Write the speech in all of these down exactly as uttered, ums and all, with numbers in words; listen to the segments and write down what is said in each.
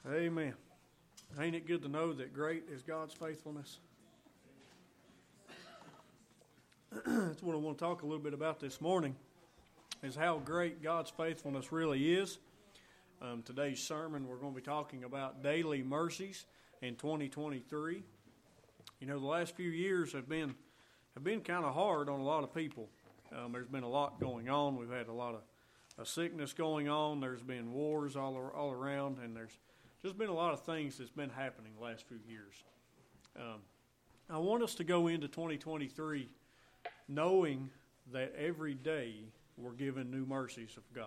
Amen. Ain't it good to know that great is God's faithfulness? That's what I want to talk a little bit about this morning, is how great God's faithfulness really is. Um, today's sermon, we're going to be talking about daily mercies in twenty twenty-three. You know, the last few years have been have been kind of hard on a lot of people. Um, there's been a lot going on. We've had a lot of a sickness going on. There's been wars all all around, and there's just been a lot of things that's been happening the last few years. Um, I want us to go into twenty twenty-three knowing that every day we're given new mercies of God.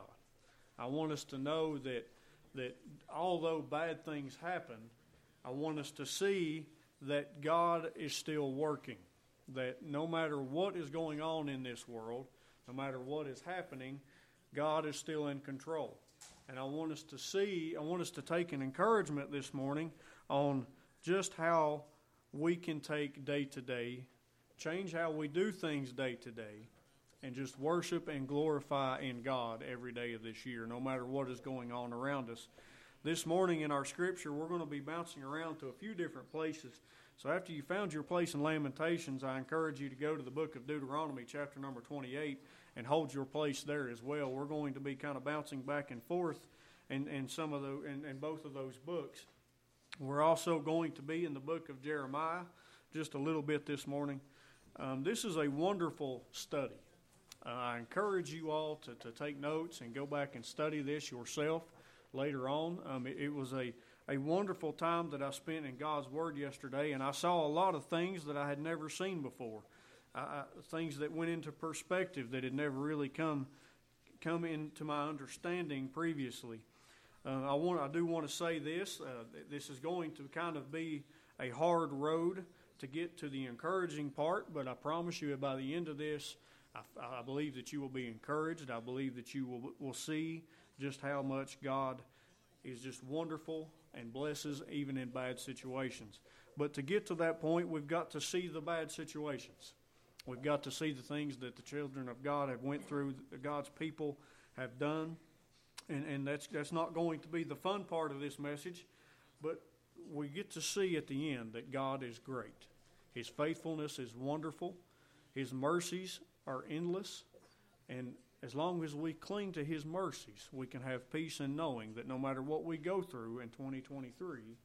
I want us to know that that although bad things happen, I want us to see that God is still working, that no matter what is going on in this world, no matter what is happening, God is still in control. And I want us to see, I want us to take an encouragement this morning on just how we can take day to day, change how we do things day to day, and just worship and glorify in God every day of this year, no matter what is going on around us. This morning in our scripture, we're going to be bouncing around to a few different places. So after you found your place in Lamentations, I encourage you to go to the book of Deuteronomy, chapter number twenty-eight, and hold your place there as well. We're going to be kind of bouncing back and forth in, in some of the in, in both of those books. We're also going to be in the book of Jeremiah just a little bit this morning. Um, this is a wonderful study. Uh, I encourage you all to, to take notes and go back and study this yourself later on. Um, it, it was a, a wonderful time that I spent in God's Word yesterday, and I saw a lot of things that I had never seen before. Uh, things that went into perspective that had never really come come into my understanding previously. Uh, I want I do want to say this. Uh, this is going to kind of be a hard road to get to the encouraging part, but I promise you by the end of this, I, I believe that you will be encouraged. I believe that you will, will see just how much God is just wonderful and blesses even in bad situations. But to get to that point, we've got to see the bad situations. We've got to see the things that the children of God have went through, that God's people have done. And, and that's that's not going to be the fun part of this message, but we get to see at the end that God is great. His faithfulness is wonderful. His mercies are endless. And as long as we cling to His mercies, we can have peace in knowing that no matter what we go through in twenty twenty-three,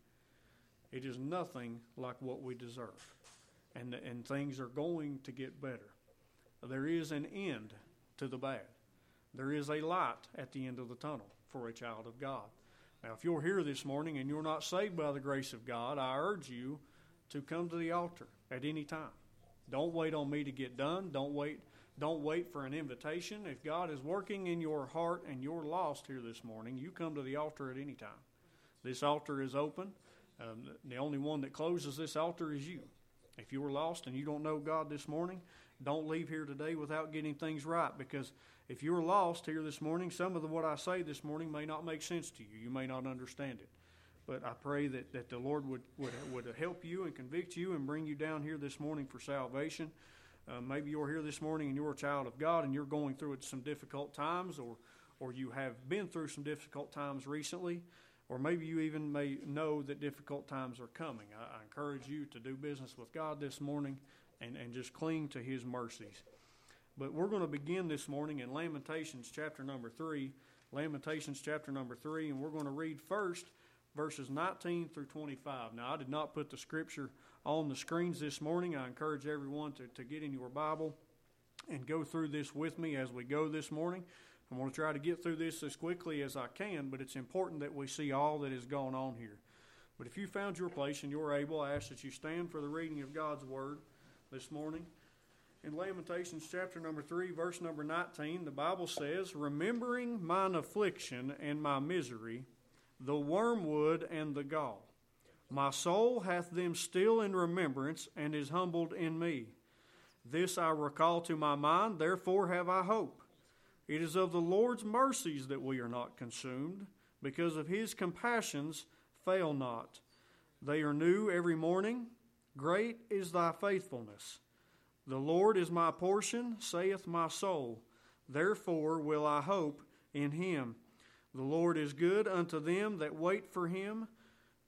it is nothing like what we deserve. And, and things are going to get better. There is an end to the bad. There is a light at the end of the tunnel for a child of God. Now, if you're here this morning and you're not saved by the grace of God, I urge you to come to the altar at any time. Don't wait on me to get done. Don't wait, don't wait for an invitation. If God is working in your heart and you're lost here this morning, you come to the altar at any time. This altar is open. Um, the only one that closes this altar is you. If you were lost and you don't know God this morning, don't leave here today without getting things right, because if you're lost here this morning, some of the, what I say this morning may not make sense to you. You may not understand it. But I pray that, that the Lord would, would, would help you and convict you and bring you down here this morning for salvation. Uh, maybe you're here this morning and you're a child of God and you're going through some difficult times, or, or you have been through some difficult times recently. Or maybe you even may know that difficult times are coming. I, I encourage you to do business with God this morning and, and just cling to His mercies. But we're going to begin this morning in Lamentations chapter number three. Lamentations chapter number three, and we're going to read first verses nineteen through twenty-five. Now, I did not put the scripture on the screens this morning. I encourage everyone to, to get in your Bible and go through this with me as we go this morning. I'm going to try to get through this as quickly as I can, but it's important that we see all that is going on here. But if you found your place and you're able, I ask that you stand for the reading of God's Word this morning. In Lamentations chapter number three, verse number nineteen, the Bible says, "Remembering mine affliction and my misery, the wormwood and the gall, my soul hath them still in remembrance and is humbled in me. This I recall to my mind, therefore have I hope. It is of the Lord's mercies that we are not consumed, because of His compassions fail not. They are new every morning. Great is thy faithfulness. The Lord is my portion, saith my soul. Therefore will I hope in Him. The Lord is good unto them that wait for Him,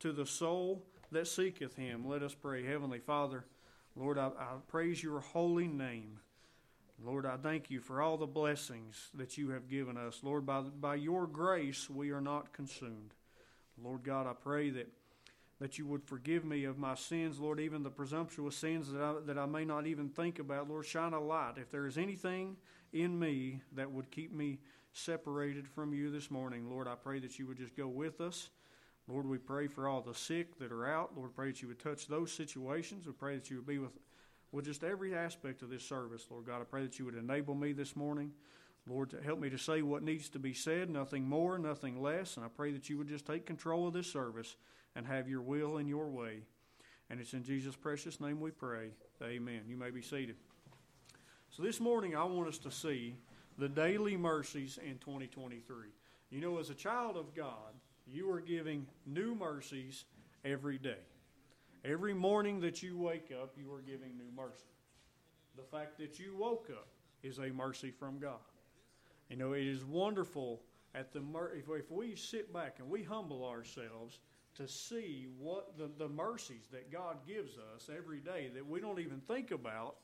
to the soul that seeketh him. Let us pray. Heavenly Father, Lord, I, I praise your holy name. Lord, I thank you for all the blessings that you have given us. Lord, by, by your grace we are not consumed. Lord God, I pray that, that you would forgive me of my sins, Lord, even the presumptuous sins that I, that I may not even think about. Lord, shine a light. If there is anything in me that would keep me separated from you this morning, Lord, I pray that you would just go with us. Lord, we pray for all the sick that are out. Lord, pray that you would touch those situations. We pray that you would be with, with just every aspect of this service. Lord God, I pray that you would enable me this morning, Lord, to help me to say what needs to be said, nothing more, nothing less. And I pray that you would just take control of this service and have your will and your way. And it's in Jesus' precious name we pray. Amen. You may be seated. So this morning I want us to see the daily mercies in twenty twenty-three. You know, as a child of God, you are giving new mercies every day. Every morning that you wake up, you are giving new mercy. The fact that you woke up is a mercy from God. You know, it is wonderful at the mer- if, if we sit back and we humble ourselves to see what the, the mercies that God gives us every day that we don't even think about,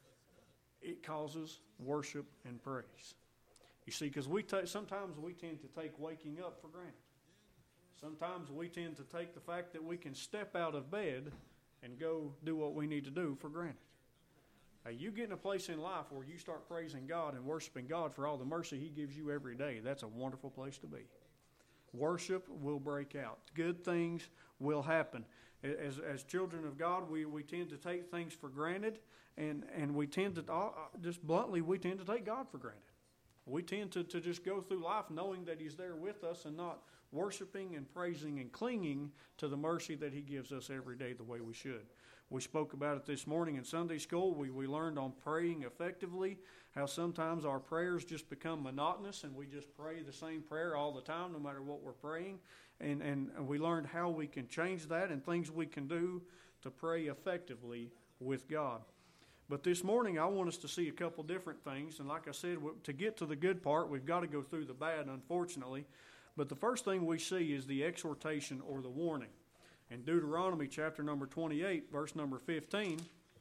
it causes worship and praise. You see, because we ta- sometimes we tend to take waking up for granted. Sometimes we tend to take the fact that we can step out of bed and go do what we need to do for granted. Now, you get in a place in life where you start praising God and worshiping God for all the mercy He gives you every day. That's a wonderful place to be. Worship will break out. Good things will happen. As, as children of God, we, we tend to take things for granted, and, and we tend to, uh, just bluntly, we tend to take God for granted. We tend to, to just go through life knowing that He's there with us and not worshiping and praising and clinging to the mercy that He gives us every day the way we should. We spoke about it this morning in Sunday school. We, we learned on praying effectively, how sometimes our prayers just become monotonous and we just pray the same prayer all the time no matter what we're praying. And, and we learned how we can change that and things we can do to pray effectively with God. But this morning, I want us to see a couple different things. And like I said, to get to the good part, we've got to go through the bad, unfortunately. But the first thing we see is the exhortation or the warning. In Deuteronomy chapter number twenty-eight, verse number fifteen,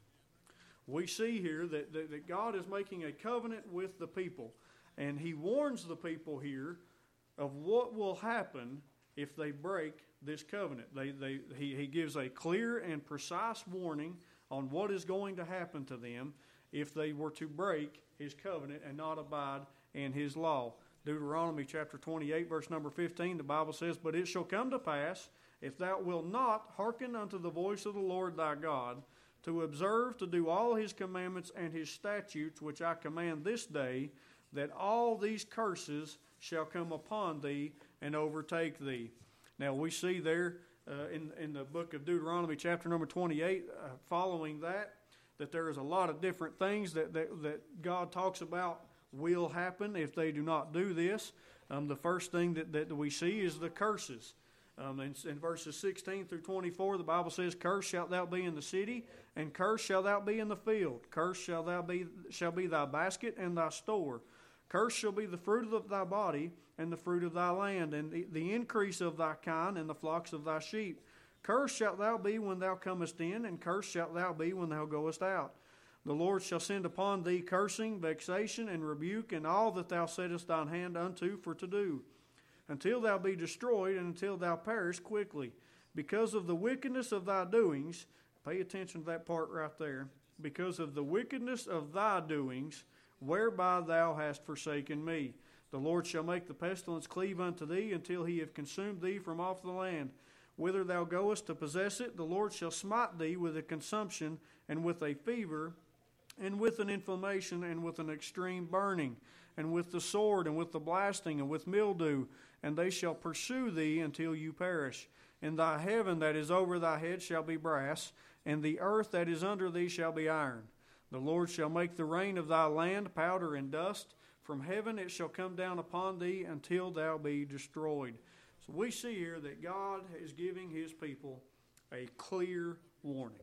we see here that, that, that God is making a covenant with the people. And He warns the people here of what will happen if they break this covenant. They, they, he, he gives a clear and precise warning on what is going to happen to them if they were to break His covenant and not abide in His law. Deuteronomy chapter twenty-eight, verse number fifteen, the Bible says, "But it shall come to pass, if thou wilt not hearken unto the voice of the Lord thy God, to observe to do all His commandments and His statutes, which I command this day, that all these curses shall come upon thee and overtake thee." Now we see there uh, in, in the book of Deuteronomy chapter number twenty-eight, uh, following that, that there is a lot of different things that, that, that God talks about will happen if they do not do this. Um, the first thing that, that we see is the curses. Um, in, in verses sixteen through twenty-four, the Bible says, "Cursed shalt thou be in the city, and cursed shalt thou be in the field. Cursed shall thou be shall be thy basket and thy store. Cursed shall be the fruit of thy body, and the fruit of thy land, and the, the increase of thy kind, and the flocks of thy sheep. Cursed shalt thou be when thou comest in, and cursed shalt thou be when thou goest out. The Lord shall send upon thee cursing, vexation, and rebuke, and all that thou settest thine hand unto for to do, until thou be destroyed, and until thou perish quickly. Because of the wickedness of thy doings," pay attention to that part right there, "because of the wickedness of thy doings, whereby thou hast forsaken me. The Lord shall make the pestilence cleave unto thee, until he have consumed thee from off the land. Whither thou goest to possess it, the Lord shall smite thee with a consumption, and with a fever, and with an inflammation, and with an extreme burning, and with the sword, and with the blasting, and with mildew, and they shall pursue thee until you perish. And thy heaven that is over thy head shall be brass, and the earth that is under thee shall be iron. The Lord shall make the rain of thy land powder and dust. From heaven it shall come down upon thee until thou be destroyed." So we see here that God is giving His people a clear warning.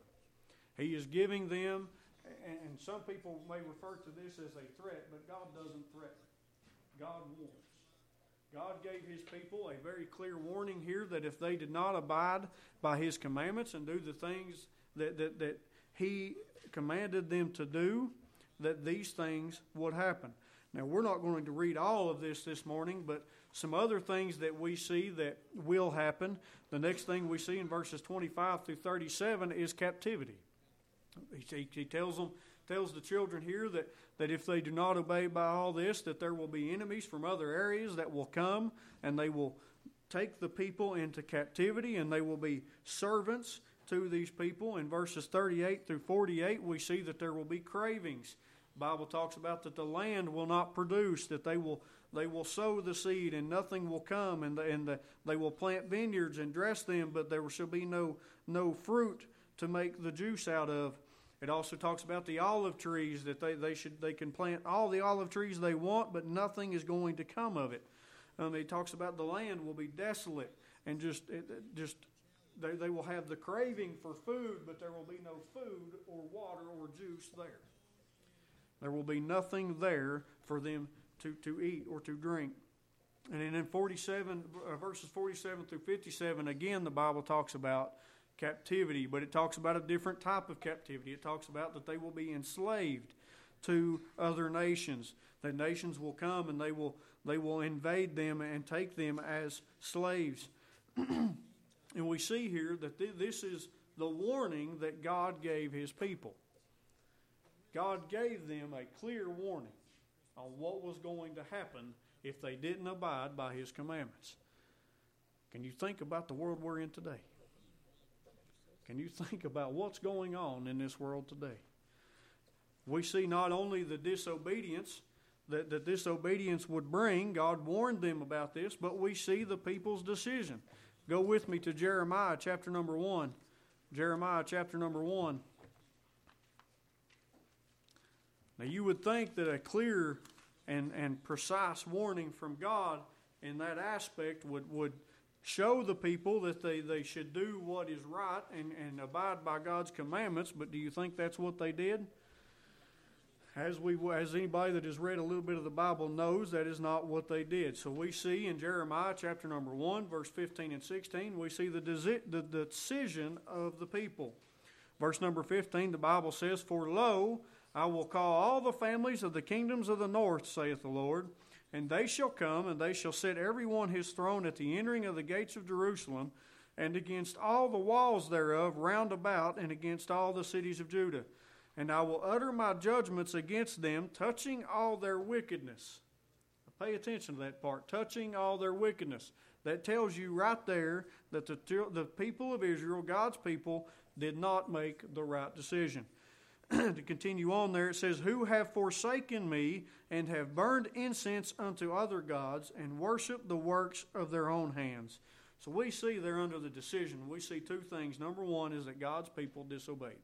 He is giving them, and some people may refer to this as a threat, but God doesn't threaten. God warns. God gave His people a very clear warning here that if they did not abide by His commandments and do the things that, that, that He commanded them to do, that these things would happen. Now, we're not going to read all of this this morning, but some other things that we see that will happen. The next thing we see in verses twenty-five through thirty-seven is captivity. He, he tells them, tells the children here that, that if they do not obey by all this, that there will be enemies from other areas that will come and they will take the people into captivity and they will be servants to these people. In verses thirty-eight through forty-eight, we see that there will be cravings. The Bible talks about that the land will not produce, that they will they will sow the seed and nothing will come, and the, and the, they will plant vineyards and dress them, but there shall be no no fruit to make the juice out of. It also talks about the olive trees, that they, they should they can plant all the olive trees they want, but nothing is going to come of it. Um, it talks about the land will be desolate and just it, just they, they will have the craving for food, but there will be no food or water or juice there. There will be nothing there for them to, to eat or to drink. And then in forty-seven uh, verses forty-seven through fifty-seven, again the Bible talks about captivity, but it talks about a different type of captivity. It talks about that they will be enslaved to other nations. That nations will come and they will they will invade them and take them as slaves. And we see here that th- this is the warning that God gave His people. God gave them a clear warning on what was going to happen if they didn't abide by His commandments. Can you think about the world we're in today? Can you think about what's going on in this world today? We see not only the disobedience that the disobedience would bring, God warned them about this, but we see the people's decision. Go with me to Jeremiah chapter number one. Jeremiah chapter number one. Now you would think that a clear and, and precise warning from God in that aspect would, would show the people that they, they should do what is right and, and abide by God's commandments, but do you think that's what they did? As we, as anybody that has read a little bit of the Bible knows, that is not what they did. So we see in Jeremiah chapter number one, verse fifteen and sixteen, we see the, desi- the decision of the people. Verse number fifteen, the Bible says, "For lo, I will call all the families of the kingdoms of the north, saith the Lord, and they shall come, and they shall set every one his throne at the entering of the gates of Jerusalem, and against all the walls thereof round about, and against all the cities of Judah. And I will utter my judgments against them, touching all their wickedness." Now pay attention to that part, touching all their wickedness. That tells you right there that the, the people of Israel, God's people, did not make the right decision. To continue on there, it says, "Who have forsaken me, and have burned incense unto other gods, and worshiped the works of their own hands." So we see there under the decision, we see two things. Number one is that God's people disobeyed.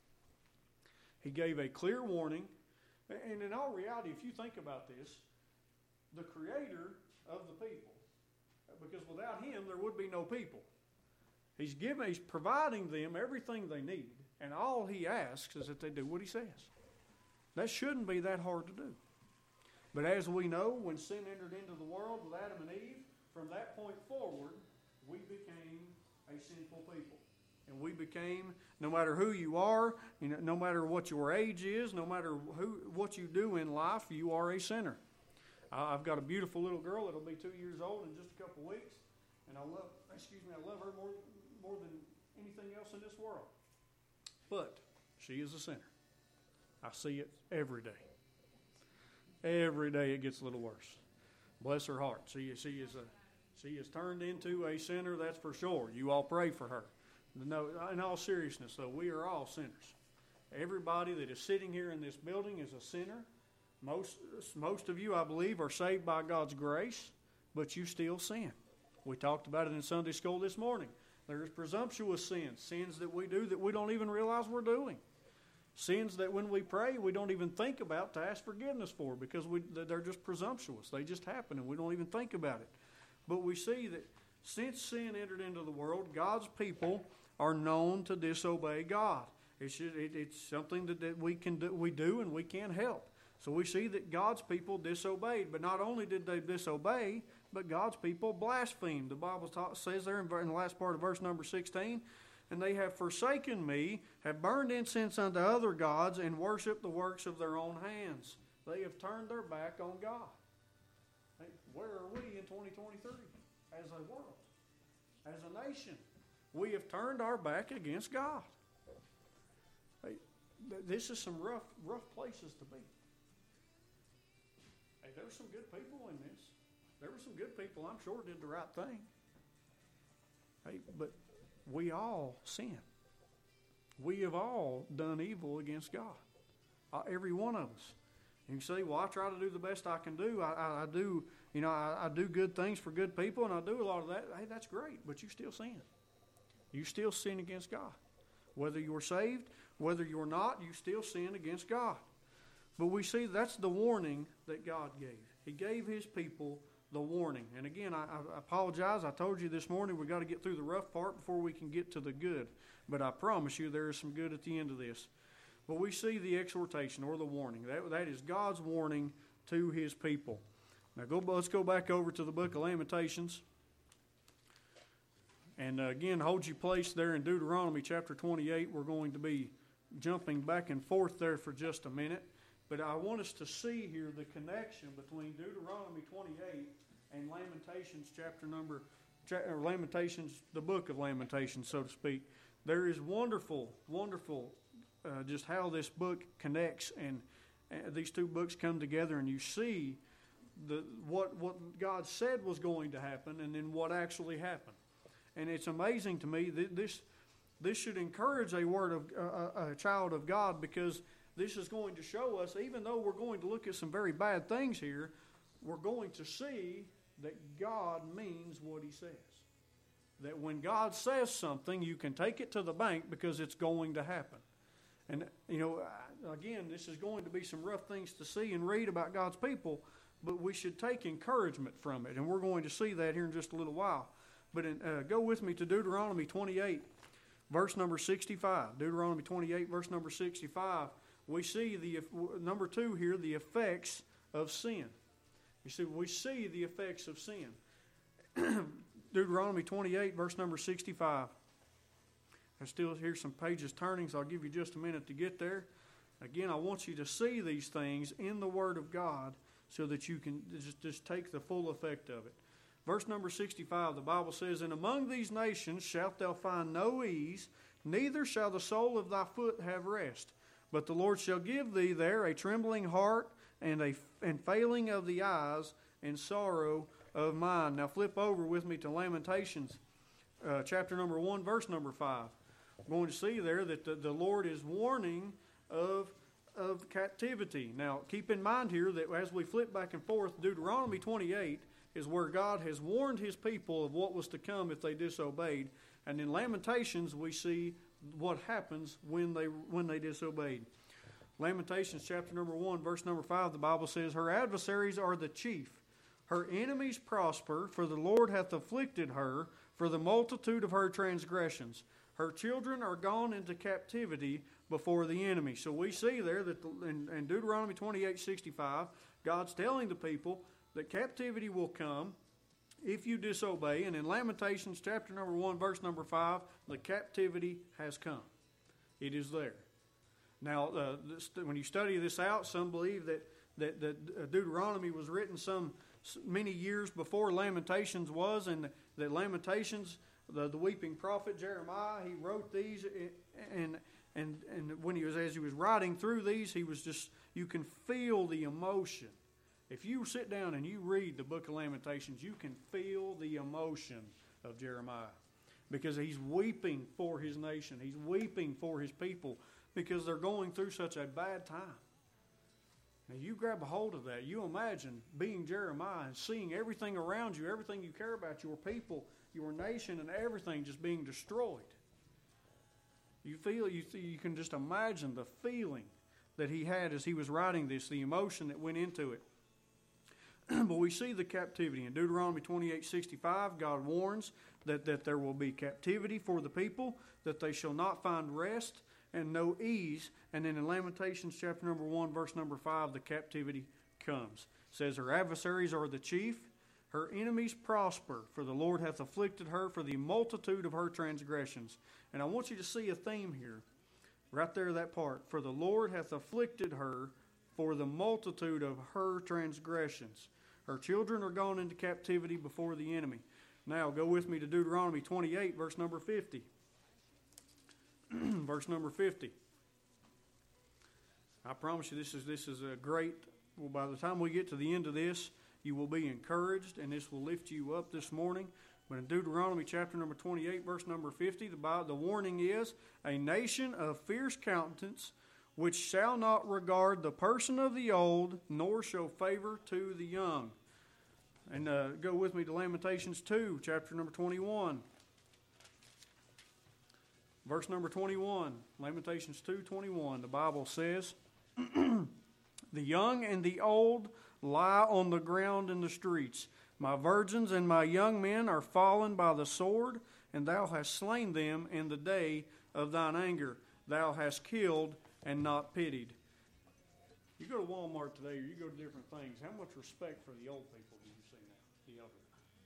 He gave a clear warning. And in all reality, if you think about this, the creator of the people, because without Him there would be no people. He's giving, He's providing them everything they need. And all He asks is that they do what He says. That shouldn't be that hard to do. But as we know, when sin entered into the world with Adam and Eve, from that point forward, we became a sinful people. And we became, no matter who you are, you know, no matter what your age is, no matter who what you do in life, you are a sinner. I've got a beautiful little girl that'll be two years old in just a couple of weeks. And I love, excuse me, I love her more, more than anything else in this world. But she is a sinner. I see it every day. Every day it gets a little worse. Bless her heart. She, she is a she is turned into a sinner, that's for sure. You all pray for her. No, in all seriousness, though, we are all sinners. Everybody that is sitting here in this building is a sinner. Most most of you, I believe, are saved by God's grace, but you still sin. We talked about it in Sunday school this morning. There's presumptuous sins, sins that we do that we don't even realize we're doing. Sins that when we pray, we don't even think about to ask forgiveness for because we, they're just presumptuous. They just happen and we don't even think about it. But we see that since sin entered into the world, God's people are known to disobey God. It's, just, it, it's something that, that we can do, we do and we can't help. So we see that God's people disobeyed. But not only did they disobey, but God's people blasphemed. The Bible ta- says there in, in the last part of verse number sixteen, and they have forsaken me, have burned incense unto other gods, and worshiped the works of their own hands. They have turned their back on God. Hey, where are we in twenty twenty-three as a world, as a nation? We have turned our back against God. Hey, th- this is some rough, rough places to be. Hey, there were some good people in this. There were some good people, I'm sure, did the right thing. Hey, but we all sin. We have all done evil against God. Uh, every one of us. You say, well, I try to do the best I can do. I, I, I do, you know, I, I do good things for good people, and I do a lot of that. Hey, that's great, but you still sin. You still sin against God. Whether you're saved, whether you're not, you still sin against God. But we see that's the warning that God gave. He gave His people the warning. And again, I, I apologize. I told you this morning we've got to get through the rough part before we can get to the good. But I promise you there is some good at the end of this. But we see the exhortation or the warning. That, that is God's warning to His people. Now go, let's go back over to the book of Lamentations. And uh, again, hold your place there in Deuteronomy chapter twenty-eight. We're going to be jumping back and forth there for just a minute. But I want us to see here the connection between Deuteronomy twenty-eight and Lamentations chapter number, or Lamentations, the book of Lamentations, so to speak. There is wonderful, wonderful uh, just how this book connects, and, and these two books come together, and you see the what what God said was going to happen, and then what actually happened. And it's amazing to me that this this should encourage a word of uh, a child of God, because this is going to show us, even though we're going to look at some very bad things here, we're going to see that God means what He says. That when God says something, you can take it to the bank because it's going to happen. And, you know, again, this is going to be some rough things to see and read about God's people, but we should take encouragement from it. And we're going to see that here in just a little while. But in, uh, go with me to Deuteronomy twenty-eight, verse number sixty-five. Deuteronomy twenty-eight, verse number sixty-five. We see the number two here, the effects of sin. You see, we see the effects of sin. Deuteronomy twenty-eight, verse number sixty-five. I still hear some pages turning, so I'll give you just a minute to get there. Again, I want you to see these things in the Word of God so that you can just, just take the full effect of it. Verse number sixty-five, the Bible says, "And among these nations shalt thou find no ease, neither shall the sole of thy foot have rest. But the Lord shall give thee there a trembling heart and a and failing of the eyes and sorrow of mind." Now flip over with me to Lamentations, uh, chapter number one, verse number five. We're going to see there that the, the Lord is warning of, of captivity. Now keep in mind here that as we flip back and forth, Deuteronomy twenty-eight is where God has warned His people of what was to come if they disobeyed. And in Lamentations we see what happens when they when they disobeyed. Lamentations chapter number one, verse number five, the Bible says, "Her adversaries are the chief. Her enemies prosper, for the Lord hath afflicted her for the multitude of her transgressions. Her children are gone into captivity before the enemy." So we see there that the, in, in Deuteronomy twenty-eight sixty-five, God's telling the people that captivity will come if you disobey. And in Lamentations chapter number one, verse number five, the captivity has come. It is there. Now, uh, this, when you study this out, some believe that, that, that Deuteronomy was written some many years before Lamentations was, and that Lamentations, the, the weeping prophet Jeremiah, he wrote these, and and and when he was as he was writing through these, he was just, you can feel the emotion. If you sit down and you read the book of Lamentations, you can feel the emotion of Jeremiah, because he's weeping for his nation. He's weeping for his people because they're going through such a bad time. Now you grab a hold of that. You imagine being Jeremiah and seeing everything around you, everything you care about, your people, your nation, and everything just being destroyed. You feel, you, you can just imagine the feeling that he had as he was writing this, the emotion that went into it. But we see the captivity. In Deuteronomy twenty-eight sixty-five, God warns that, that there will be captivity for the people, that they shall not find rest and no ease. And then in Lamentations chapter number one, verse number five, the captivity comes. It says, "Her adversaries are the chief, Her enemies prosper, for the Lord hath afflicted her for the multitude of her transgressions. And I want you to see a theme here. Right there, that part. For the Lord hath afflicted her for the multitude of her transgressions. Her children are gone into captivity before the enemy. Now, go with me to Deuteronomy twenty-eight, verse number fifty. Verse number fifty. I promise you this is this is a great, well, by the time we get to the end of this, you will be encouraged, and this will lift you up this morning. But in Deuteronomy chapter number twenty-eight, verse number fifty, the, Bible, the warning is, a nation of fierce countenance, which shall not regard the person of the old, nor show favor to the young. And uh, go with me to Lamentations two, chapter number twenty-one. Verse number twenty-one, Lamentations two twenty-one, the Bible says, the young and the old lie on the ground in the streets. My virgins and my young men are fallen by the sword, and thou hast slain them in the day of thine anger. Thou hast killed and not pitied. You go to Walmart today, or you go to different things, how much respect for the old people do you see now? The elderly.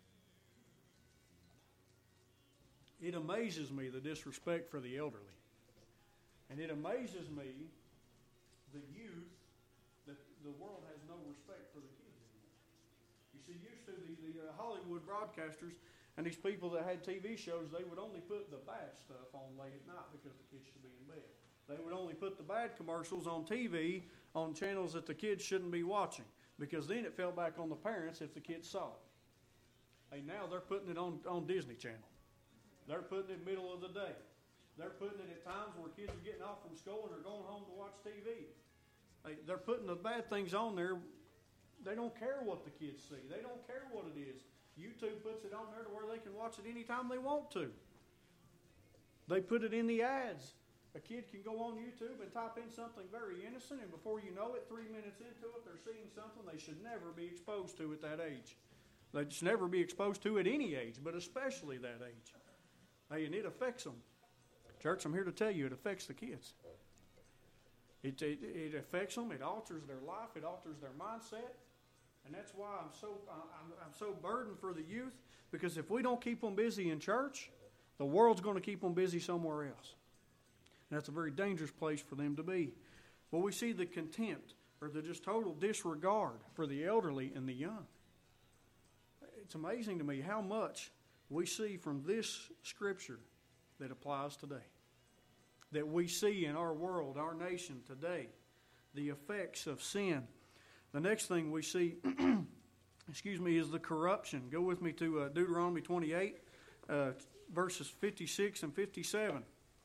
It amazes me, the disrespect for the elderly. And it amazes me, the youth, that the world has no respect for the kids anymore. You see, used to the, the uh, Hollywood broadcasters and these people that had T V shows, they would only put the bad stuff on late at night because the kids should be in bed. They would only put the bad commercials on T V on channels that the kids shouldn't be watching, because then it fell back on the parents if the kids saw it. Hey, now they're putting it on, on Disney Channel. They're putting it middle of the day. They're putting it at times where kids are getting off from school and are going home to watch T V. Hey, they're putting the bad things on there. They don't care what the kids see. They don't care what it is. YouTube puts it on there to where they can watch it anytime they want to. They put it in the ads. A kid can go on YouTube and type in something very innocent, and before you know it, three minutes into it, they're seeing something they should never be exposed to at that age. They should never be exposed to at any age, but especially that age. Hey, and it affects them. Church, I'm here to tell you, it affects the kids. It, it, it affects them. It alters their life. It alters their mindset. And that's why I'm so I'm, I'm so burdened for the youth, because if we don't keep them busy in church, the world's going to keep them busy somewhere else. And that's a very dangerous place for them to be. Well, we see the contempt or the just total disregard for the elderly and the young. It's amazing to me how much we see from this scripture that applies today. That we see in our world, our nation today, the effects of sin. The next thing we see, excuse me, is the corruption. Go with me to uh, Deuteronomy twenty-eight, uh, verses fifty-six and fifty-seven.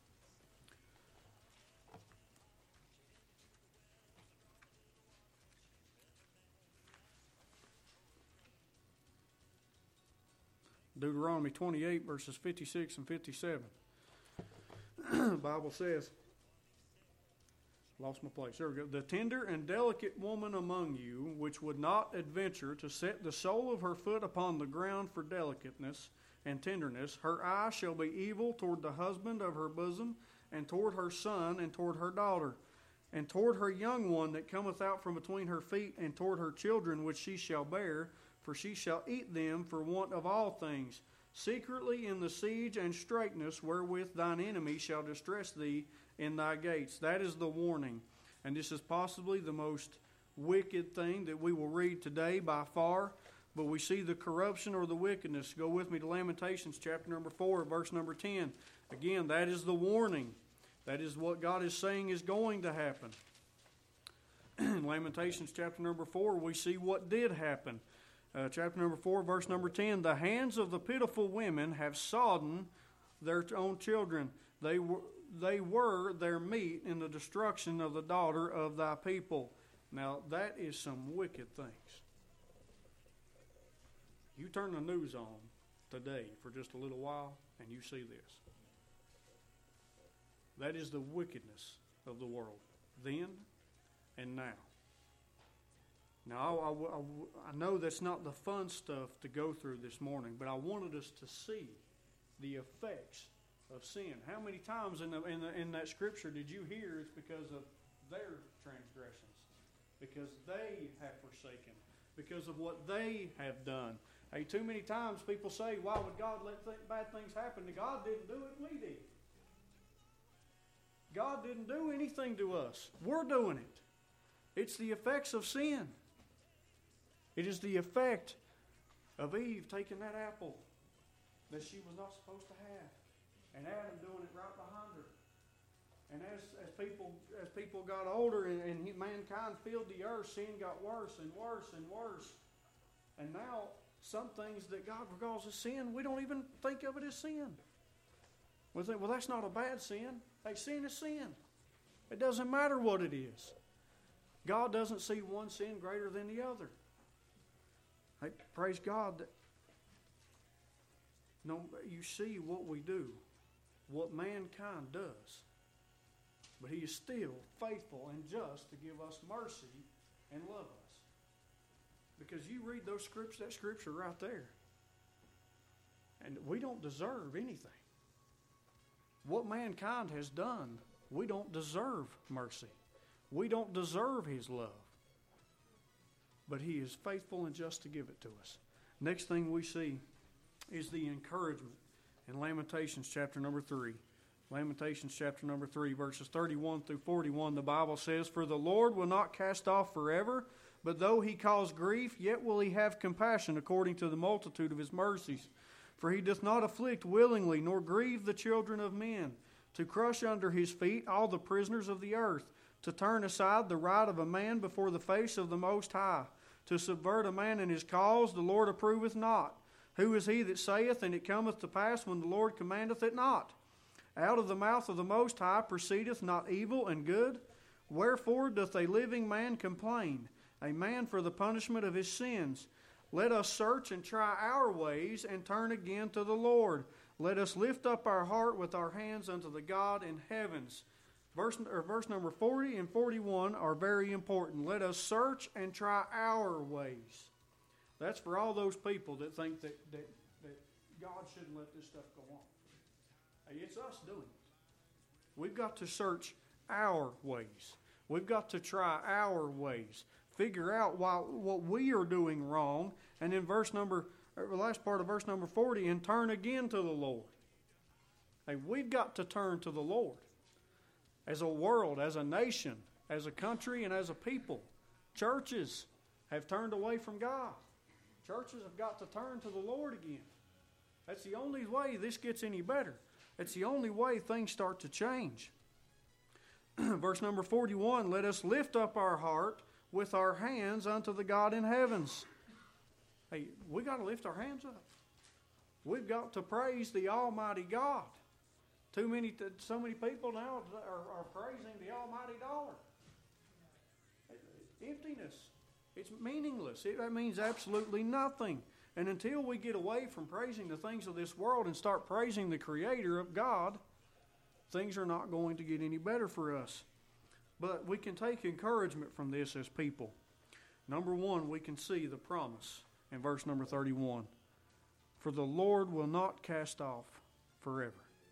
Deuteronomy twenty-eight, verses fifty-six and fifty-seven. The Bible says, lost my place. There we go. The tender and delicate woman among you, which would not adventure to set the sole of her foot upon the ground for delicateness and tenderness, her eye shall be evil toward the husband of her bosom, and toward her son, and toward her daughter, and toward her young one that cometh out from between her feet, and toward her children which she shall bear, for she shall eat them for want of all things. Secretly in the siege and straitness wherewith thine enemy shall distress thee in thy gates. That is the warning. And this is possibly the most wicked thing that we will read today by far. But we see the corruption or the wickedness. Go with me to Lamentations chapter number four, verse number ten. Again, that is the warning. That is what God is saying is going to happen. In Lamentations chapter number four, we see what did happen. Uh, chapter number four, verse number ten. The hands of the pitiful women have sodden their own children. They were, they were their meat in the destruction of the daughter of thy people. Now, that is some wicked things. You turn the news on today for just a little while, and you see this. That is the wickedness of the world, then and now. Now, I, I, I know that's not the fun stuff to go through this morning, but I wanted us to see the effects of sin. How many times in, the, in, the, in that scripture did you hear it's because of their transgressions? Because they have forsaken. Because of what they have done. Hey, too many times people say, why would God let th- bad things happen? God didn't do it, we did. God didn't do anything to us. We're doing it. It's the effects of sin. It is the effect of Eve taking that apple that she was not supposed to have, and Adam doing it right behind her. And as, as people as people got older and, and mankind filled the earth, sin got worse and worse and worse. And now some things that God regards as sin, we don't even think of it as sin. We think, well, that's not a bad sin. Hey, sin is sin. It doesn't matter what it is. God doesn't see one sin greater than the other. Hey, praise God that no, you see what we do, what mankind does. But He is still faithful and just to give us mercy and love us. Because you read those scriptures, that scripture right there, and we don't deserve anything. What mankind has done, we don't deserve mercy. We don't deserve His love. But He is faithful and just to give it to us. Next thing we see is the encouragement in Lamentations chapter number three. Lamentations chapter number three, verses thirty-one through forty-one, the Bible says, "For the Lord will not cast off forever, but though He cause grief, yet will He have compassion according to the multitude of His mercies. For He doth not afflict willingly, nor grieve the children of men, to crush under His feet all the prisoners of the earth, to turn aside the right of a man before the face of the Most High, to subvert a man in his cause, the Lord approveth not. Who is he that saith, and it cometh to pass when the Lord commandeth it not? Out of the mouth of the Most High proceedeth not evil and good? Wherefore doth a living man complain, a man for the punishment of his sins? Let us search and try our ways, and turn again to the Lord. Let us lift up our heart with our hands unto the God in heavens." Verse, or verse number forty and forty-one are very important. Let us search and try our ways. That's for all those people that think that, that, that God shouldn't let this stuff go on. Hey, it's us doing it. We've got to search our ways. We've got to try our ways. Figure out why, what we are doing wrong. And in verse number, or the last part of verse number forty, and turn again to the Lord. Hey, we've got to turn to the Lord. As a world, as a nation, as a country, and as a people, churches have turned away from God. Churches have got to turn to the Lord again. That's the only way this gets any better. It's the only way things start to change. Verse number forty-one, "Let us lift up our heart with our hands unto the God in heavens." Hey, we got to lift our hands up. We've got to praise the Almighty God. Too many, so many people now are, are praising the almighty dollar. Emptiness. It's meaningless. It, that means absolutely nothing. And until we get away from praising the things of this world and start praising the Creator of God, things are not going to get any better for us. But we can take encouragement from this as people. Number one, we can see the promise in verse number thirty-one. "For the Lord will not cast off forever."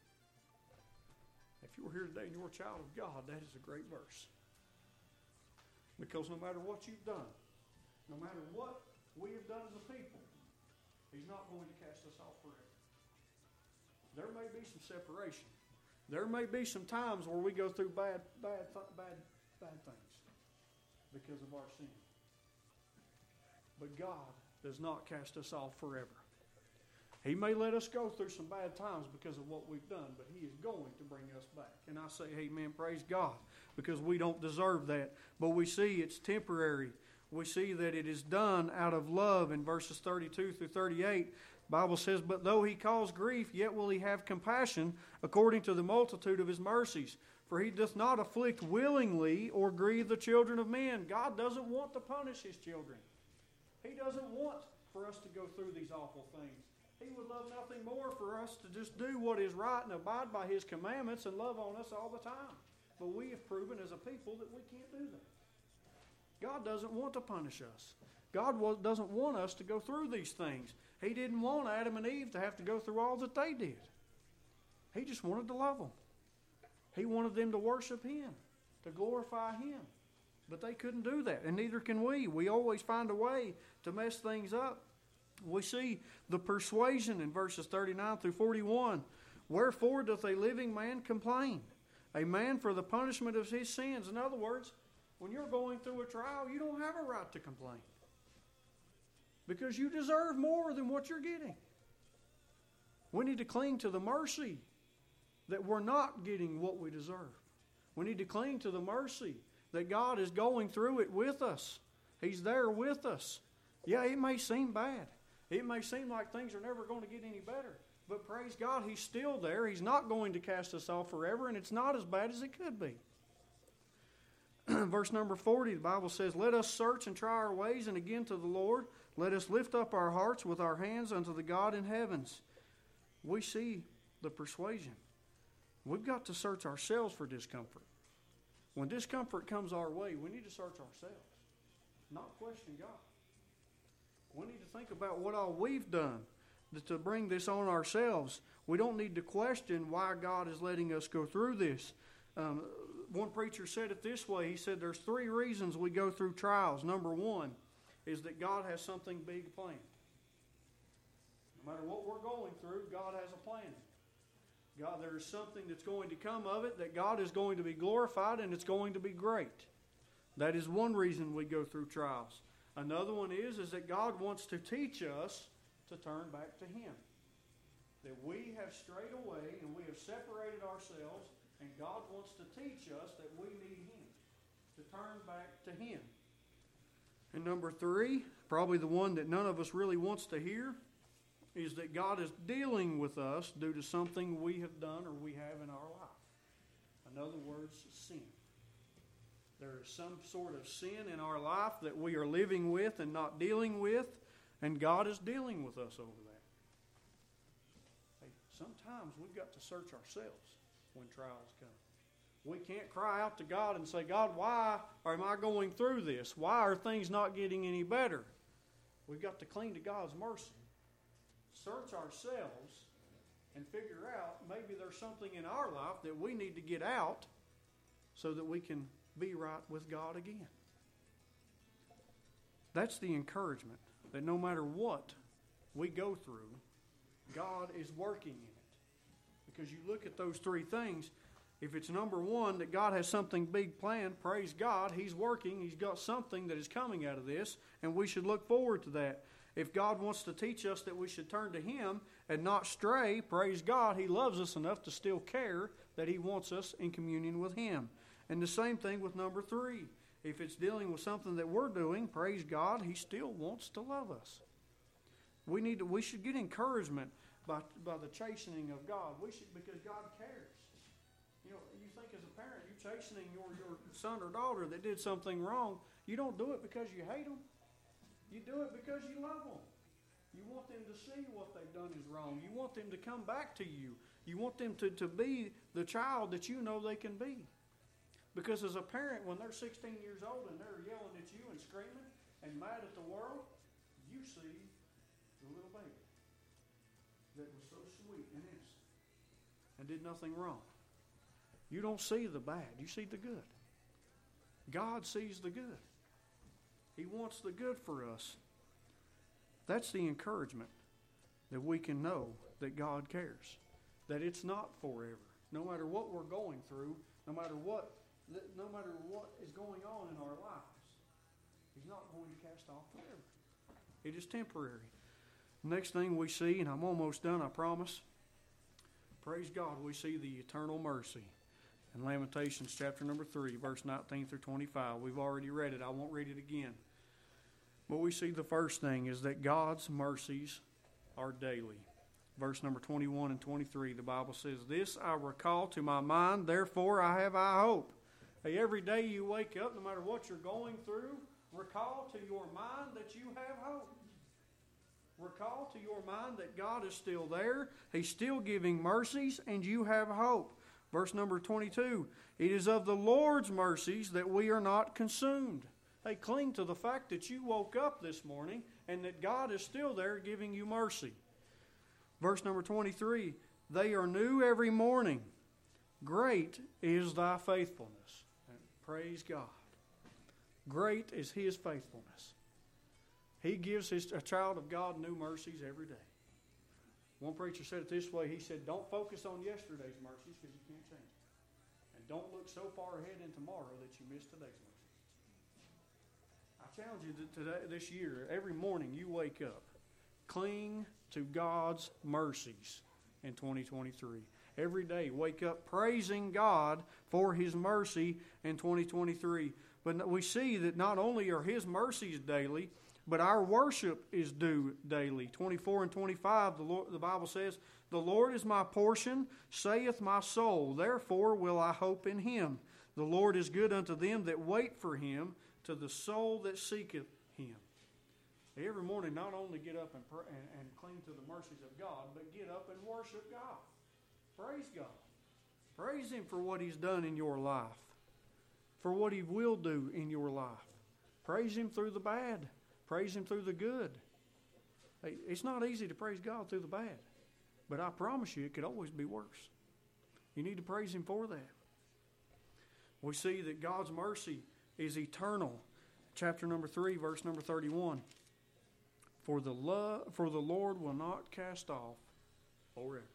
If you were here today and you're a child of God, that is a great verse. Because no matter what you've done, no matter what we have done as a people, He's not going to cast us off forever. There may be some separation. There may be some times where we go through bad, bad, bad, bad things because of our sin. But God does not cast us off forever. He may let us go through some bad times because of what we've done, but He is going to bring us back. And I say, amen, praise God, because we don't deserve that. But we see it's temporary. We see that it is done out of love in verses thirty-two through thirty-eight. The Bible says, "But though He cause grief, yet will He have compassion according to the multitude of His mercies. For He doth not afflict willingly or grieve the children of men." God doesn't want to punish His children. He doesn't want for us to go through these awful things. He would love nothing more for us to just do what is right and abide by His commandments and love on us all the time. But we have proven as a people that we can't do that. God doesn't want to punish us. God doesn't want us to go through these things. He didn't want Adam and Eve to have to go through all that they did. He just wanted to love them. He wanted them to worship Him, to glorify Him. But they couldn't do that, and neither can we. We always find a way to mess things up. We see the persuasion in verses thirty-nine through forty-one. Wherefore doth a living man complain? A man for the punishment of his sins. In other words, when you're going through a trial, you don't have a right to complain. Because you deserve more than what you're getting. We need to cling to the mercy that we're not getting what we deserve. We need to cling to the mercy that God is going through it with us. He's there with us. Yeah, it may seem bad. It may seem like things are never going to get any better. But praise God, He's still there. He's not going to cast us off forever, and it's not as bad as it could be. Verse number forty, the Bible says, Let us search and try our ways, and again to the Lord, let us lift up our hearts with our hands unto the God in heavens. We see the persuasion. We've got to search ourselves for discomfort. When discomfort comes our way, we need to search ourselves, not question God. We need to think about what all we've done to bring this on ourselves. We don't need to question why God is letting us go through this. Um, one preacher said it this way. He said there's three reasons we go through trials. Number one is that God has something big planned. No matter what we're going through, God has a plan. God, there is something that's going to come of it, that God is going to be glorified, and it's going to be great. That is one reason we go through trials. Another one is, is that God wants to teach us to turn back to Him. That we have strayed away and we have separated ourselves, and God wants to teach us that we need Him, to turn back to Him. And number three, probably the one that none of us really wants to hear, is that God is dealing with us due to something we have done or we have in our life. In other words, sin. There is some sort of sin in our life that we are living with and not dealing with, and God is dealing with us over that. Hey, sometimes we've got to search ourselves when trials come. We can't cry out to God and say, God, why am I going through this? Why are things not getting any better? We've got to cling to God's mercy. Search ourselves and figure out maybe there's something in our life that we need to get out so that we can be right with God again. That's the encouragement, that no matter what we go through, God is working in it. Because you look at those three things, if it's number one, that God has something big planned, praise God, He's working, He's got something that is coming out of this, and we should look forward to that. If God wants to teach us that we should turn to Him and not stray, praise God, He loves us enough to still care that He wants us in communion with Him. And the same thing with number three. If it's dealing with something that we're doing, praise God, He still wants to love us. We need to, we should get encouragement by, by the chastening of God. We should, because God cares. You know, you think as a parent, you're chastening your, your son or daughter that did something wrong. You don't do it because you hate them. You do it because you love them. You want them to see what they've done is wrong. You want them to come back to you. You want them to, to be the child that you know they can be. Because as a parent, when they're sixteen years old and they're yelling at you and screaming and mad at the world, you see the little baby that was so sweet and innocent and did nothing wrong. You don't see the bad. You see the good. God sees the good. He wants the good for us. That's the encouragement, that we can know that God cares. That it's not forever. No matter what we're going through, no matter what, no matter what is going on in our lives, He's not going to cast off forever. It is temporary. Next thing we see, and I'm almost done, I promise. Praise God, we see the eternal mercy. In Lamentations chapter number three, verse nineteen through twenty-five. We've already read it. I won't read it again. But we see the first thing is that God's mercies are daily. Verse number twenty-one and twenty-three, the Bible says, This I recall to my mind, therefore I have I hope. Hey, every day you wake up, no matter what you're going through, recall to your mind that you have hope. Recall to your mind that God is still there. He's still giving mercies, and you have hope. Verse number twenty-two, It is of the Lord's mercies that we are not consumed. Hey, cling to the fact that you woke up this morning and that God is still there giving you mercy. Verse number twenty-three, They are new every morning. Great is thy faithfulness. And praise God. Great is His faithfulness. He gives his, a child of God new mercies every day. One preacher said it this way. He said, don't focus on yesterday's mercies because you can't change it. And don't look so far ahead in tomorrow that you miss today's mercy. I challenge you that today, this year, every morning you wake up, cling to God's mercies in twenty twenty-three. Every day, wake up praising God for His mercy in twenty twenty-three. But we see that not only are His mercies daily, but our worship is due daily. twenty-four and twenty-five, the, Lord, the Bible says, the Lord is my portion, saith my soul. Therefore will I hope in Him. The Lord is good unto them that wait for Him, to the soul that seeketh Him. Every morning, not only get up and, pray, and, and cling to the mercies of God, but get up and worship God. Praise God. Praise Him for what He's done in your life, for what He will do in your life. Praise Him through the bad. Praise Him through the good. Hey, it's not easy to praise God through the bad, but I promise you it could always be worse. You need to praise Him for that. We see that God's mercy is eternal. Chapter number three, verse number thirty-one. For the love, for the Lord will not cast off forever.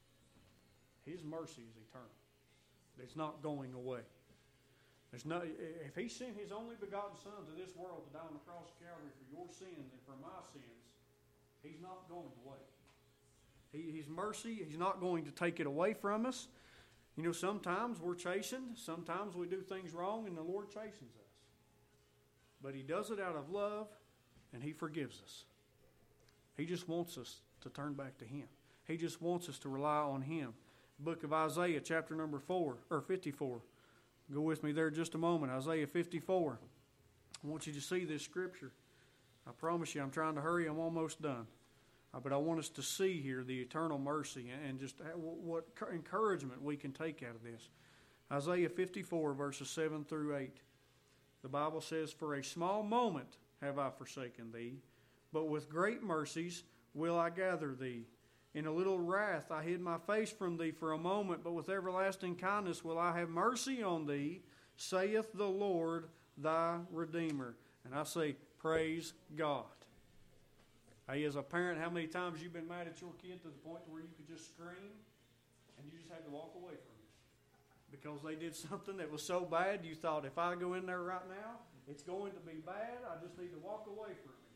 His mercy is eternal. It's not going away. There's no, if He sent His only begotten Son to this world to die on the cross of Calvary for your sins and for my sins, He's not going away. He, his mercy, He's not going to take it away from us. You know, sometimes we're chastened. Sometimes we do things wrong and the Lord chastens us. But He does it out of love and He forgives us. He just wants us to turn back to Him. He just wants us to rely on Him. Book of Isaiah, chapter number four, or fifty-four. Go with me there just a moment. Isaiah fifty-four. I want you to see this scripture. I promise you, I'm trying to hurry. I'm almost done. Uh, but I want us to see here the eternal mercy and just what encouragement we can take out of this. Isaiah fifty-four, verses seven through eight. The Bible says, for a small moment have I forsaken thee, but with great mercies will I gather thee. In a little wrath I hid my face from thee for a moment, but with everlasting kindness will I have mercy on thee, saith the Lord thy Redeemer. And I say, praise God. Hey, as a parent, how many times you've been mad at your kid to the point where you could just scream and you just had to walk away from it? Because they did something that was so bad, you thought, if I go in there right now, it's going to be bad. I just need to walk away from it.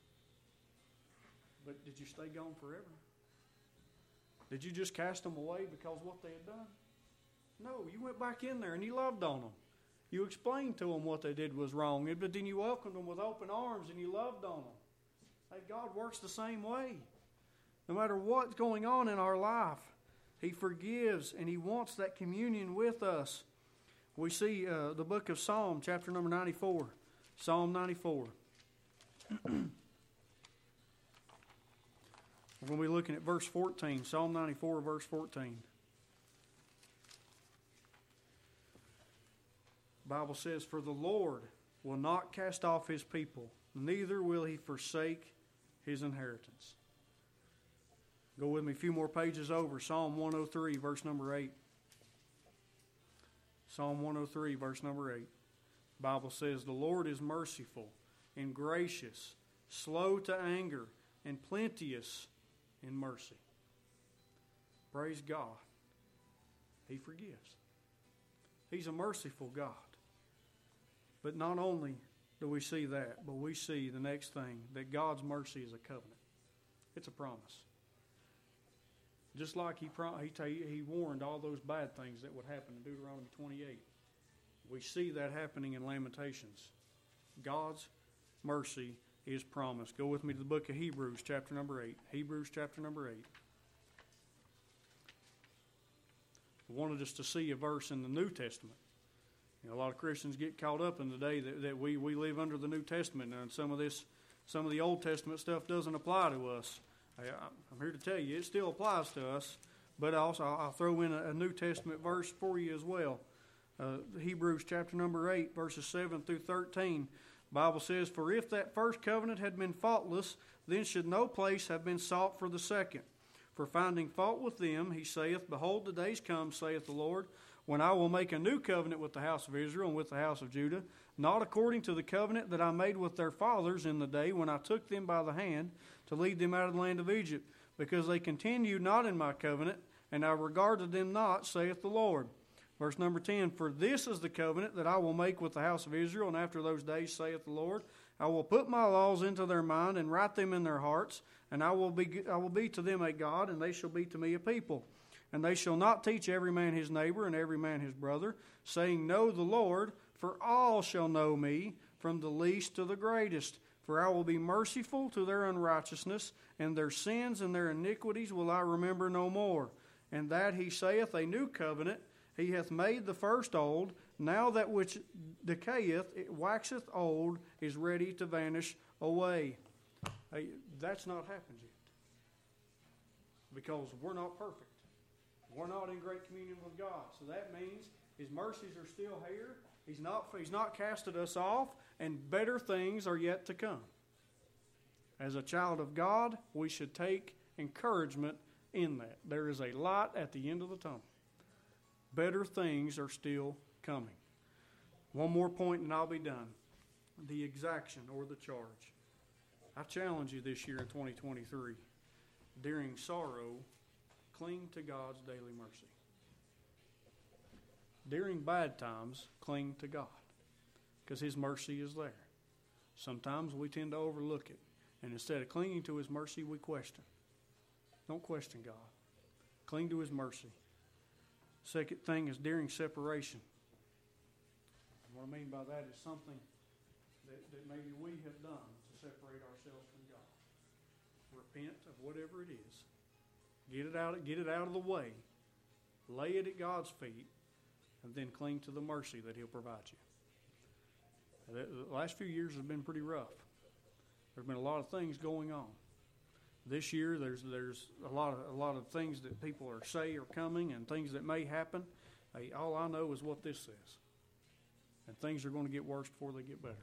But did you stay gone forever? Did you just cast them away because of what they had done? No, you went back in there and you loved on them. You explained to them what they did was wrong, but then you welcomed them with open arms and you loved on them. Hey, God works the same way. No matter what's going on in our life, He forgives and He wants that communion with us. We see uh, the book of Psalm, chapter number ninety-four. Psalm ninety-four. We're going to be looking at verse fourteen. Psalm ninety-four, verse fourteen. The Bible says, for the Lord will not cast off His people, neither will He forsake His inheritance. Go with me a few more pages over. Psalm one oh three, verse number eight. Psalm one oh three, verse number eight. The Bible says, the Lord is merciful and gracious, slow to anger, and plenteous in mercy. Praise God. He forgives. He's a merciful God. But not only do we see that, but we see the next thing, that God's mercy is a covenant. It's a promise. Just like he, he, he warned all those bad things that would happen in Deuteronomy twenty-eight. We see that happening in Lamentations. God's mercy is promised. Go with me to the book of Hebrews, chapter number eight. Hebrews, chapter number eight. I wanted us to see a verse in the New Testament. You know, a lot of Christians get caught up in the day that, that we, we live under the New Testament, and some of this, some of the Old Testament stuff doesn't apply to us. I, I'm here to tell you, it still applies to us, but also I'll throw in a, a New Testament verse for you as well. Uh, Hebrews chapter number eight, verses seven through thirteen. The Bible says, for if that first covenant had been faultless, then should no place have been sought for the second. For finding fault with them, he saith, behold, the days come, saith the Lord, when I will make a new covenant with the house of Israel and with the house of Judah, not according to the covenant that I made with their fathers in the day when I took them by the hand to lead them out of the land of Egypt, because they continued not in my covenant, and I regarded them not, saith the Lord. Verse number ten, for this is the covenant that I will make with the house of Israel, and after those days, saith the Lord, I will put my laws into their mind and write them in their hearts, and I will be I will be to them a God, and they shall be to me a people. And they shall not teach every man his neighbor and every man his brother, saying, Know the Lord, for all shall know me, from the least to the greatest. For I will be merciful to their unrighteousness, and their sins and their iniquities will I remember no more. And that he saith a new covenant, he hath made the first old. Now that which decayeth, it waxeth old, is ready to vanish away. Hey, that's not happened yet. Because we're not perfect. We're not in great communion with God. So that means His mercies are still here. He's not, he's not casted us off, and better things are yet to come. As a child of God, we should take encouragement in that. There is a light at the end of the tunnel. Better things are still coming. One more point and I'll be done. The exaction or the charge. I challenge you this year in twenty twenty-three. During sorrow, cling to God's daily mercy. During bad times, cling to God, because His mercy is there. Sometimes we tend to overlook it, and instead of clinging to His mercy, we question. Don't question God. Cling to His mercy. Second thing is during separation. And what I mean by that is something that, that maybe we have done to separate ourselves from God. Repent of whatever it is. Get it out, get it out of the way. Lay it at God's feet, and then cling to the mercy that He'll provide you. The last few years have been pretty rough. There's been a lot of things going on. This year, there's there's a lot of a lot of things that people are say are coming, and things that may happen. Hey, all I know is what this says, and things are going to get worse before they get better.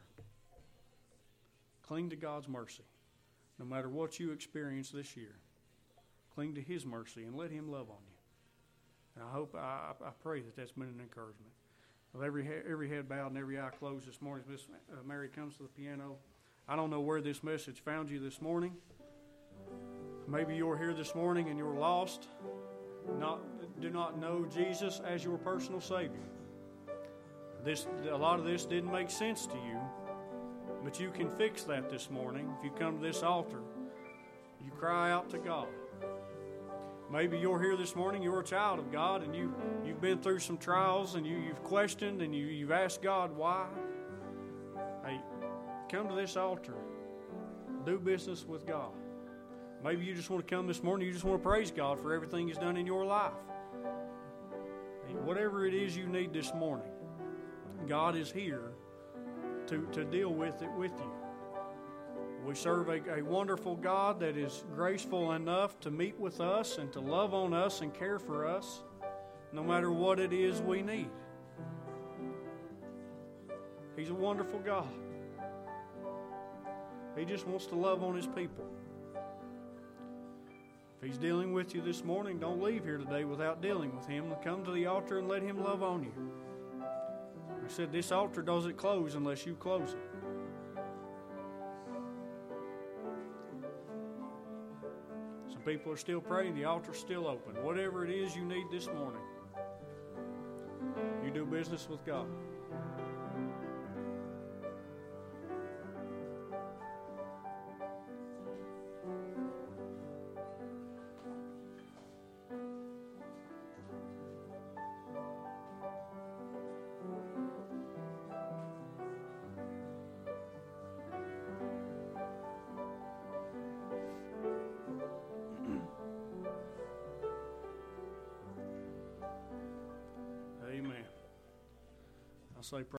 Cling to God's mercy, no matter what you experience this year. Cling to His mercy and let Him love on you. And I hope, I, I pray that that's been an encouragement. With every every head bowed and every eye closed this morning, Miss Mary comes to the piano. I don't know where this message found you this morning. Maybe you're here this morning and you're lost, not do not know Jesus as your personal Savior. This a lot of this didn't make sense to you, but you can fix that this morning. If you come to this altar, you cry out to God. Maybe you're here this morning, you're a child of God, and you, you've been through some trials, and you, you've questioned, and you, you've asked God why. Hey, come to this altar. Do business with God. Maybe you just want to come this morning, you just want to praise God for everything He's done in your life. Hey, whatever it is you need this morning, God is here to, to deal with it with you. We serve a, a wonderful God that is graceful enough to meet with us and to love on us and care for us no matter what it is we need. He's a wonderful God. He just wants to love on His people. If He's dealing with you this morning, don't leave here today without dealing with Him. Come to the altar and let Him love on you. I said this altar doesn't close unless you close it. People are still praying. The altar's still open. Whatever it is you need this morning, you do business with God. Amen. I'll say